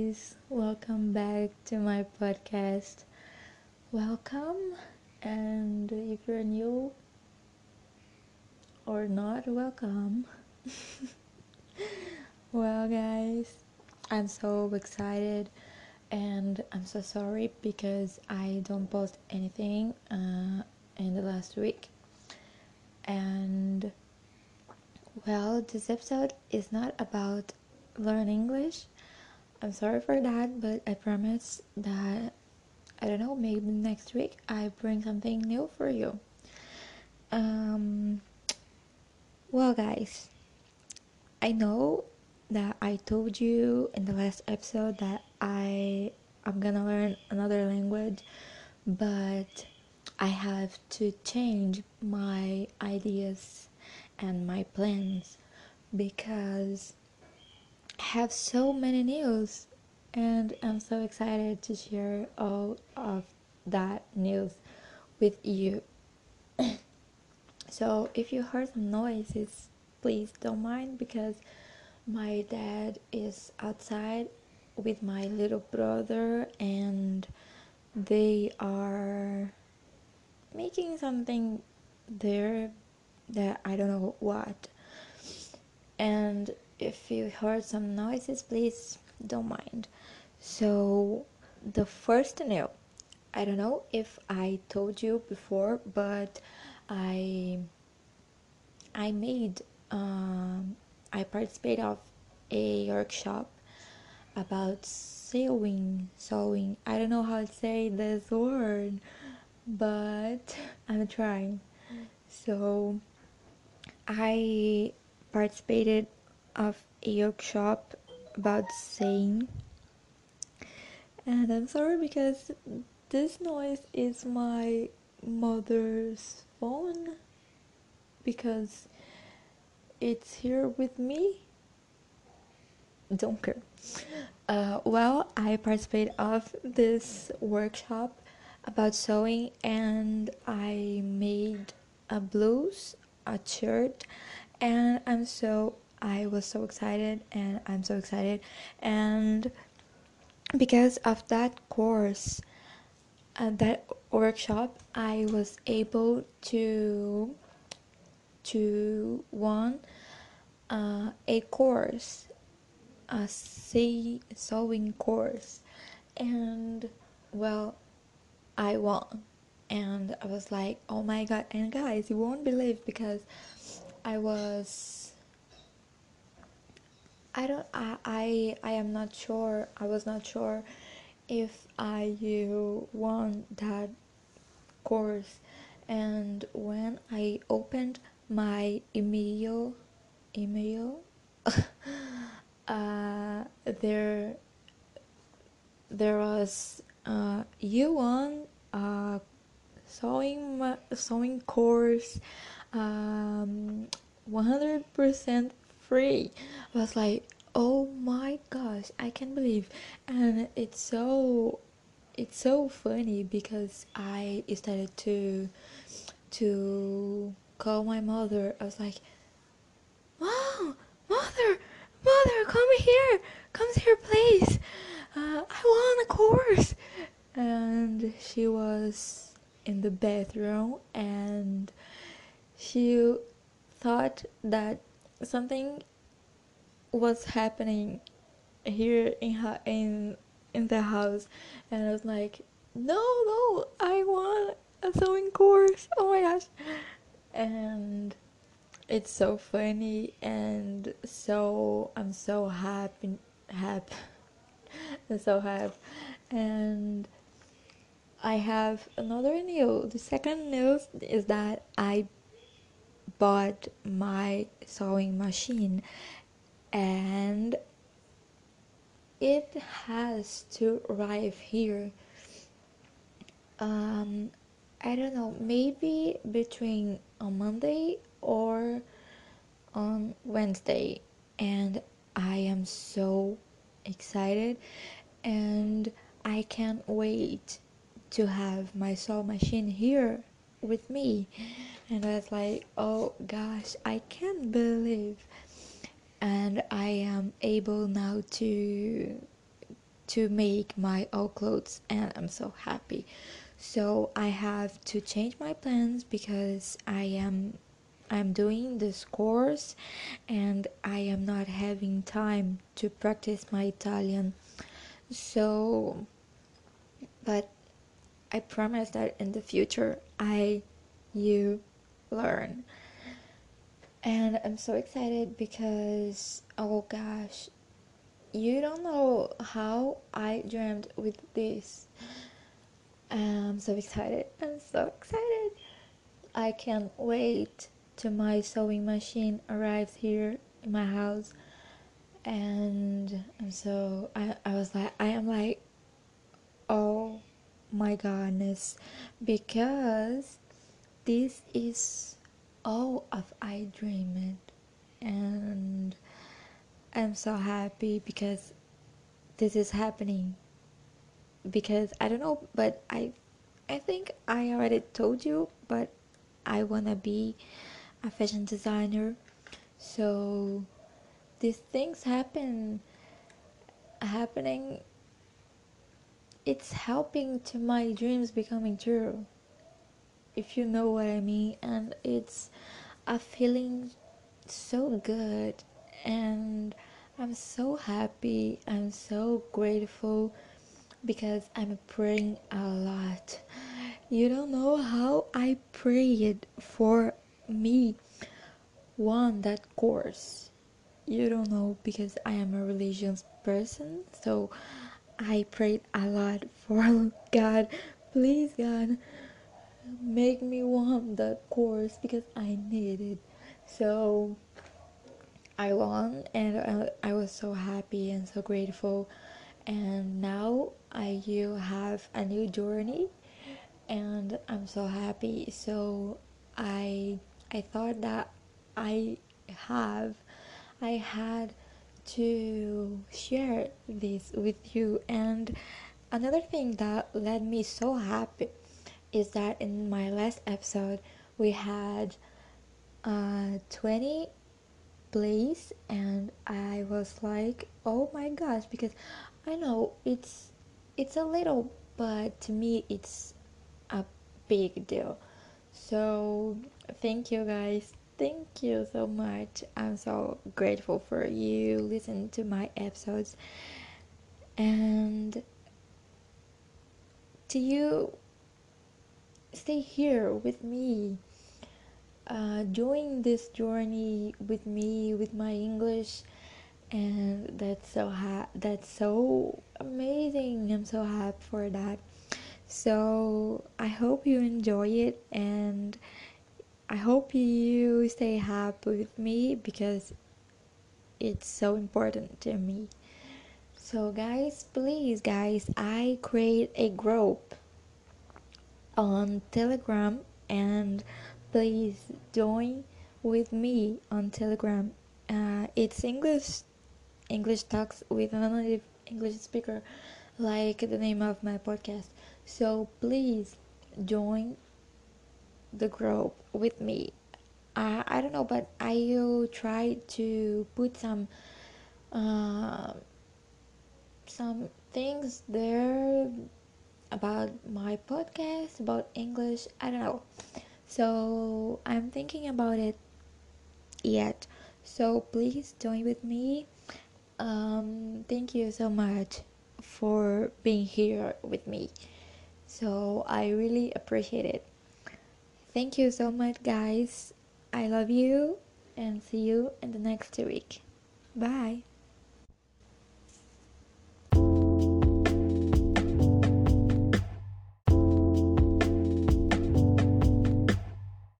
guys, welcome back to my podcast. Welcome, and if you're new or not, welcome. Well, guys, I'm so excited and I'm so sorry because I don't post anything in the last week. And well, this episode is not about learn English. I'm sorry for that, but I promise that I don't know, maybe next week I bring something new for you. Um, well, guys, I know that I told you in the last episode that I'm gonna learn another language, but I have to change my ideas and my plans because I have so many news and I'm so excited to share all of that news with you. So if you heard some noises, please don't mind because my dad is outside with my little brother and they are making something there that I don't know what. And if you heard some noises, please don't mind. So the first note, I don't know if I told you before, but I I made I participated of a workshop about sewing. I don't know how to say this word, but I'm trying. So I participated of a workshop about saying, and I'm sorry because this noise is my mother's phone because it's here with me. Don't care. Well, I participated of this workshop about sewing, and I made a blouse, a shirt, and I was so excited, and I'm so excited, and because of that course, that workshop, I was able to won a course, a sewing course, and well, I won, and I was like, oh my god! And guys, you won't believe because I was, I don't, I am not sure. I was not sure if I won that course, and when I opened my email, uh, there there was you won sewing course, 100% free. I was like, oh my gosh, I can't believe. And it's so funny because I started to call my mother. I was like, Mom, mother, come here, please. I won a course. And she was in the bathroom, and she thought that something was happening here in the house, and I was like, no, I want a sewing course. Oh my gosh. And it's so funny, and so I'm so happy I'm so happy. And I have another news. The second news is that I bought my sewing machine, and it has to arrive here. um I don't know, maybe between on Monday or on Wednesday, and I am so excited, and I can't wait to have my saw machine here with me. And I was like, oh gosh, I can't believe. And I am able now to make my own clothes, and I'm so happy. So I have to change my plans because I'm doing this course and I am not having time to practice my Italian. So, but I promise that in the future you learn. And I'm so excited because, oh gosh, you don't know how I dreamed with this. I'm so excited. I'm so excited. I can't wait till my sewing machine arrives here in my house. And I am like, oh my goodness, because this is all of I dreamed, and I'm so happy because this is happening. Because I don't know, but I think I already told you, but I wanna be a fashion designer. So these things happening. It's helping to my dreams becoming true, if you know what I mean. And it's a feeling so good, and I'm so happy. I'm so grateful because I'm praying a lot. You don't know how I prayed for me won that course. You don't know, because I am a religious person, so I prayed a lot for God. Please, God, make me want that course because I need it. So I won, and I was so happy and so grateful. And now you have a new journey, and I'm so happy. So I I thought that I have I had to share this with you. And another thing that led me so happy is that in my last episode we had 20 plays, and I was like, oh my gosh, because I know it's a little, but to me it's a big deal. So thank you guys, thank you so much. I'm so grateful for you listening to my episodes, and to you stay here with me, doing this journey with me with my English. And that's so amazing. I'm so happy for that. So I hope you enjoy it, and I hope you stay happy with me because it's so important to me. So guys, please guys, I create a group on Telegram, and please join with me on Telegram. It's English talks with a native English speaker, like the name of my podcast. So please join the group with me. I don't know, but I will try to put uh, some things there about my podcast, about English. I don't know. So I'm thinking about it yet. So please join with me. Thank you so much for being here with me. So I really appreciate it. Thank you so much, guys. I love you, and see you in the next week. Bye.